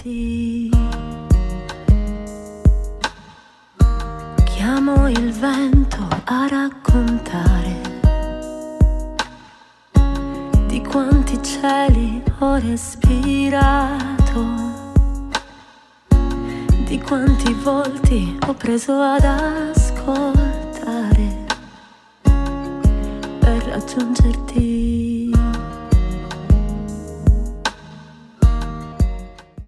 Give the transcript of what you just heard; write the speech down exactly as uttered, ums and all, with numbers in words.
raggiungerti. Chiamo il vento a raccontare di quanti cieli ho respirato, di quanti volti ho preso ad ascoltare per raggiungerti.